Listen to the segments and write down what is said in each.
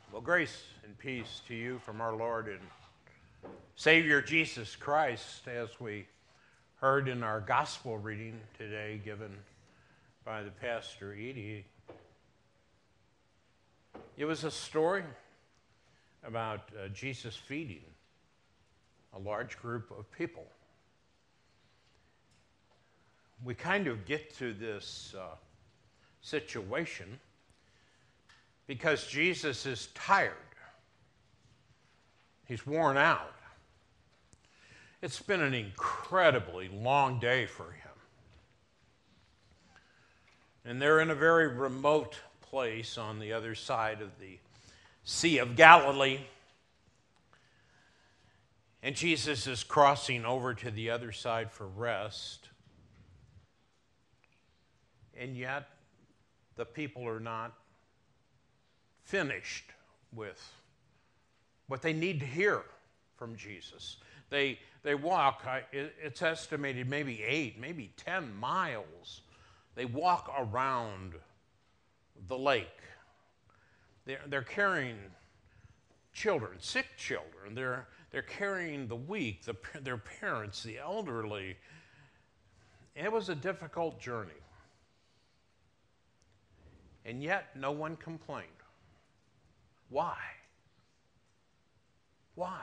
Well, grace and peace to you from our Lord and Savior Jesus Christ, as we heard in our gospel reading today given by the Pastor Edie. It was a story about Jesus feeding a large group of people. We kind of get to this situation because Jesus is tired. He's worn out. It's been an incredibly long day for him. And they're in a very remote place on the other side of the Sea of Galilee. And Jesus is crossing over to the other side for rest. And yet, the people are not finished with what they need to hear from Jesus. They walk, it's estimated maybe 8, maybe 10 miles. They walk around the lake. They're carrying children, sick children. They're carrying the weak, their parents, the elderly. It was a difficult journey. And yet, no one complained. Why? Why?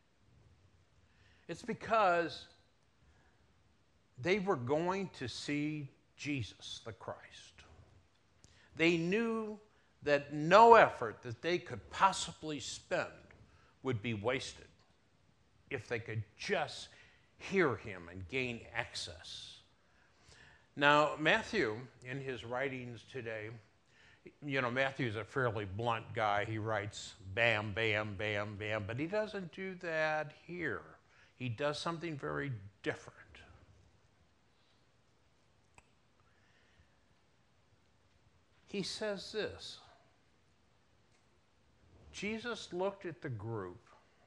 It's because they were going to see Jesus the Christ. They knew that no effort that they could possibly spend would be wasted if they could just hear him and gain access. Now, Matthew, in his writings today, Matthew's a fairly blunt guy. He writes bam, bam, bam, bam, but he doesn't do that here. He does something very different. He says this: Jesus looked at the group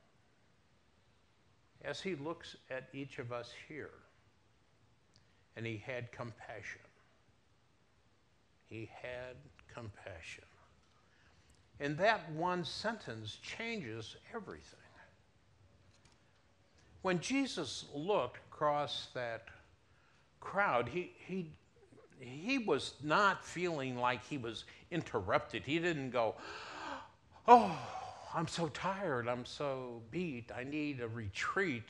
as he looks at each of us here, and he had compassion. He had compassion. And that one sentence changes everything. When Jesus looked across that crowd, he was not feeling like he was interrupted. He didn't go, "Oh, I'm so tired, I'm so beat, I need a retreat."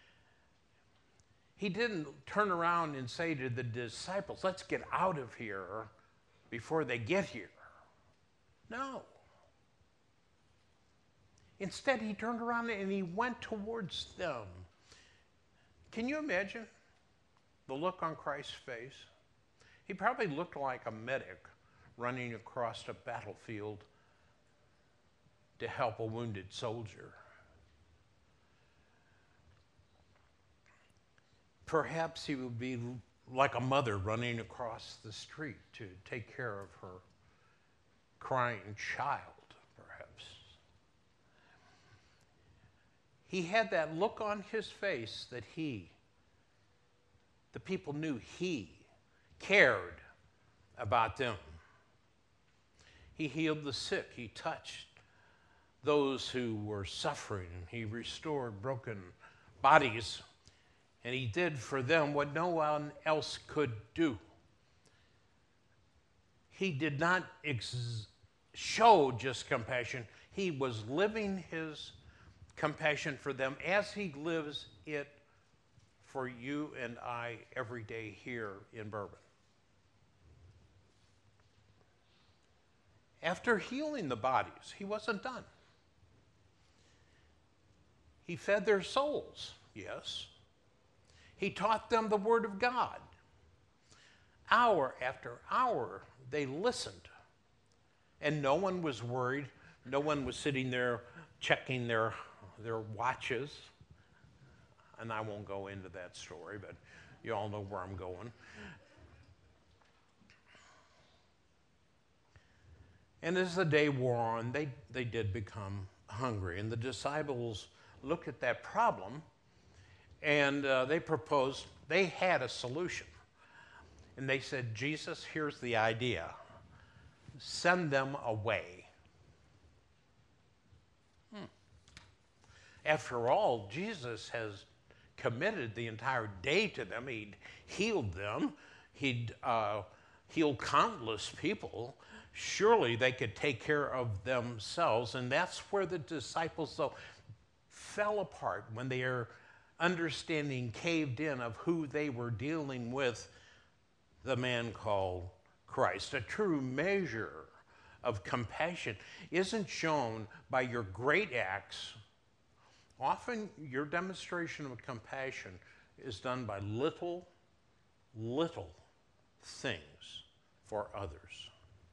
He didn't turn around and say to the disciples, "Let's get out of here before they get here." No. Instead, he turned around and he went towards them. Can you imagine the look on Christ's face? He probably looked like a medic running across a battlefield to help a wounded soldier. Perhaps he would be like a mother running across the street to take care of her crying child, perhaps. He had that look on his face that the people knew he cared about them. He healed the sick. He touched those who were suffering. He restored broken bodies. And he did for them what no one else could do. He did not show just compassion. He was living his compassion for them as he lives it for you and I every day here in Bourbon. After healing the bodies, he wasn't done. He fed their souls, yes. He taught them the Word of God. Hour after hour, they listened. And no one was worried. No one was sitting there checking their watches. And I won't go into that story, but you all know where I'm going. And as the day wore on, they did become hungry. And the disciples looked at that problem, and they had a solution. And they said, "Jesus, here's the idea. Send them away. After all, Jesus has committed the entire day to them. He'd healed them. He'd healed countless people. Surely they could take care of themselves. And that's where the disciples, though, fell apart, when their understanding caved in of who they were dealing with, the man called Christ. A true measure of compassion isn't shown by your great acts. Often your demonstration of compassion is done by little things for others.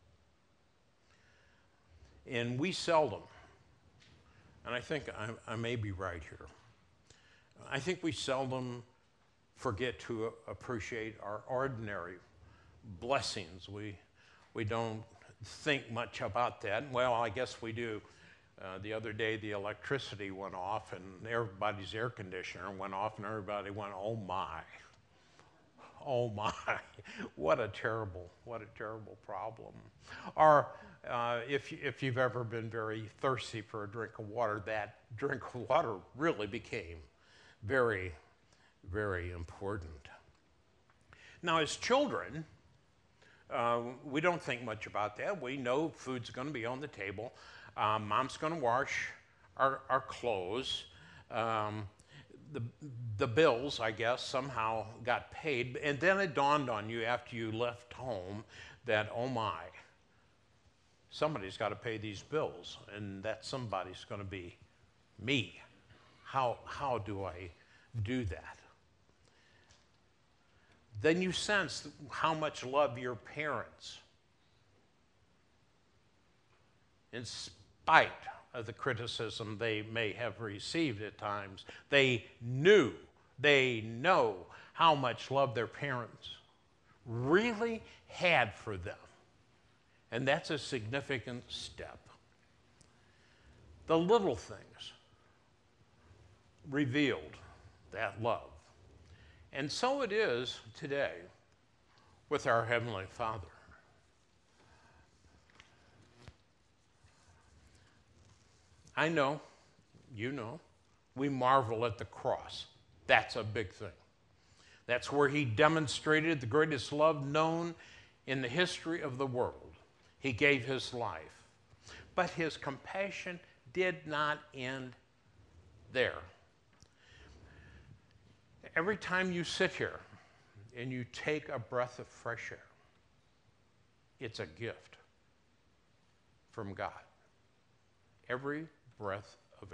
And we seldom, and I think I may be right here, I think we seldom forget to appreciate our ordinary blessings. We don't think much about that. Well, I guess we do. The other day, the electricity went off, and everybody's air conditioner went off, and everybody went, "Oh my, oh my!" What a terrible problem. Or if you've ever been very thirsty for a drink of water, that drink of water really became very, very important. Now, as children, we don't think much about that. We know food's going to be on the table. Mom's going to wash our clothes. The bills, I guess, somehow got paid. And then it dawned on you after you left home that, oh my, somebody's got to pay these bills. And that somebody's going to be me. How do I do that? Then you sense how much love your parents, in spite of the criticism they may have received at times, they know how much love their parents really had for them. And that's a significant step. The little things revealed that love. And so it is today with our Heavenly Father. I know, you know, we marvel at the cross. That's a big thing. That's where he demonstrated the greatest love known in the history of the world. He gave his life. But his compassion did not end there. Every time you sit here and you take a breath of fresh air, it's a gift from God. Every breath of air.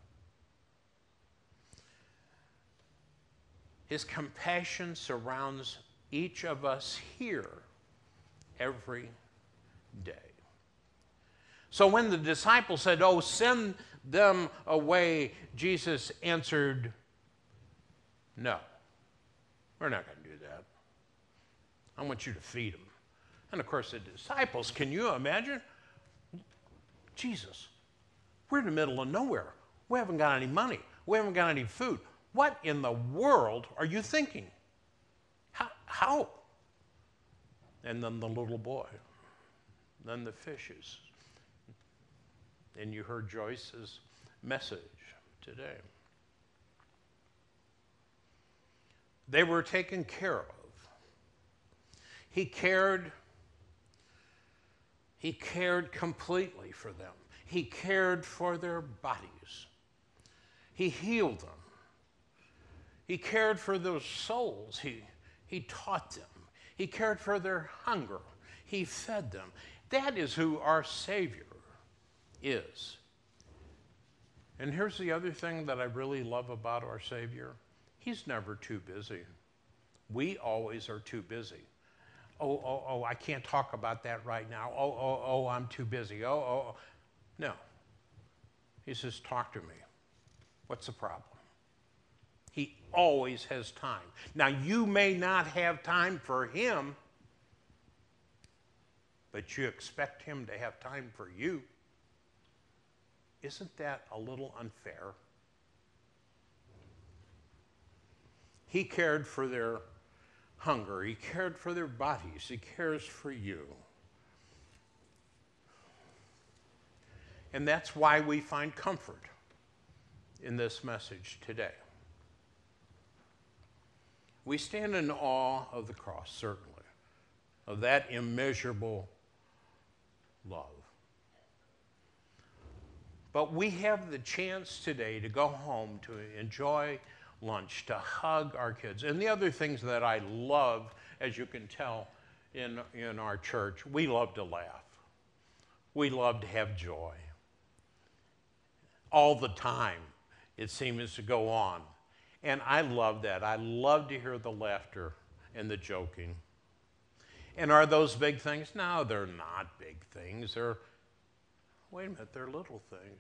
His compassion surrounds each of us here every day. So when the disciples said, "Oh, send them away," Jesus answered, "No, we're not going to do that. I want you to feed them." And of course, the disciples, can you imagine? Jesus, we're in the middle of nowhere. We haven't got any money. We haven't got any food. What in the world are you thinking? How? And then the little boy, then the fishes. And you heard Joyce's message today. They were taken care of. He cared completely for them. He cared for their bodies. He healed them. He cared for those souls. He taught them. He cared for their hunger. He fed them. That is who our Savior is. And here's the other thing that I really love about our Savior. He's never too busy. We always are too busy. Oh, I can't talk about that right now. Oh, I'm too busy. Oh. No. He says, talk to me. What's the problem? He always has time. Now, you may not have time for him, but you expect him to have time for you. Isn't that a little unfair? He cared for their hunger. He cared for their bodies. He cares for you. And that's why we find comfort in this message today. We stand in awe of the cross, certainly, of that immeasurable love. But we have the chance today to go home, to enjoy lunch, to hug our kids. And the other things that I love, as you can tell in our church, we love to laugh. We love to have joy. All the time, it seems to go on. And I love that. I love to hear the laughter and the joking. And are those big things? No, they're not big things. Wait a minute, they're little things.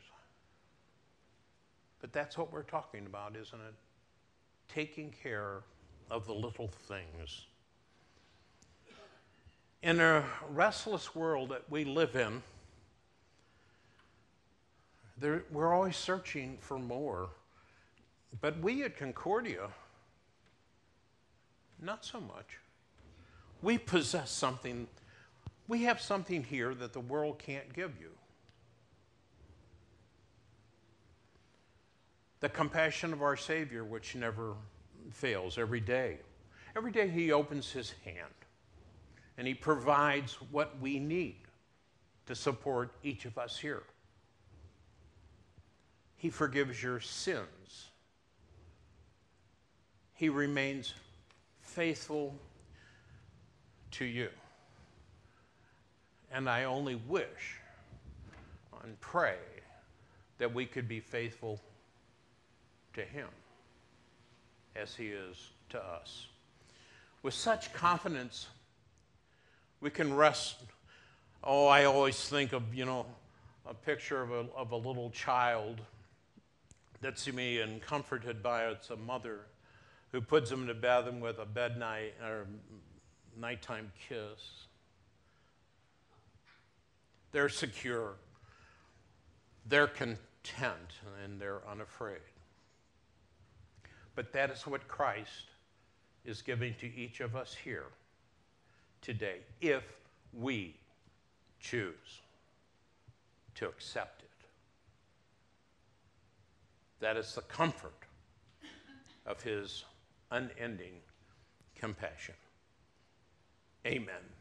But that's what we're talking about, isn't it? Taking care of the little things. In a restless world that we live in, we're always searching for more. But we at Concordia, not so much. We possess something. We have something here that the world can't give you. The compassion of our Savior, which never fails every day. Every day he opens his hand and he provides what we need to support each of us here. He forgives your sins. He remains faithful to you. And I only wish and pray that we could be faithful to him as he is to us. With such confidence, we can rest. Oh, I always think of, a picture of a little child that's being comforted by its mother who puts him to bed with a nighttime kiss. They're secure, they're content, and they're unafraid. But that is what Christ is giving to each of us here today, if we choose to accept it. That is the comfort of his unending compassion. Amen.